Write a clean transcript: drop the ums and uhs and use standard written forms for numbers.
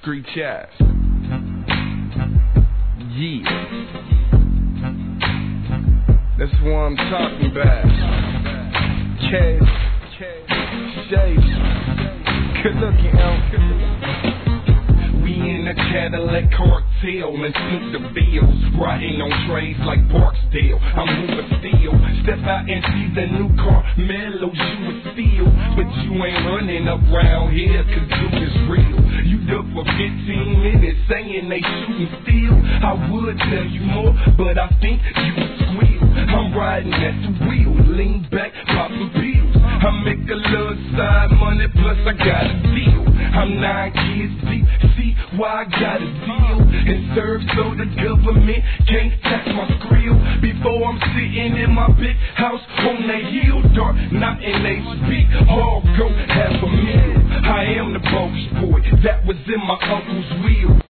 Screech ass. Yeah. That's what I'm talking about. Cash, shades. Good looking out. We in a Cadillac cartel and snoop the bills, riding on trays like Barksdale. I'm moving steel. Step out and see the new car, mellows you would steal. But you ain't running around here, cause you is real. You duck for 15 minutes saying they shooting steel. I would tell you more, but I think you would squeal. I'm riding at the wheel, lean back, popping pills. I make a little side money, plus I got a deal. I'm 9 kids deep, see why I got a deal. And serve so the government can't tax my grill. Before I'm sitting in my big house on the hill, dark, not in HB, all go $500,000. I am the bogus boy that was in my uncle's wheel.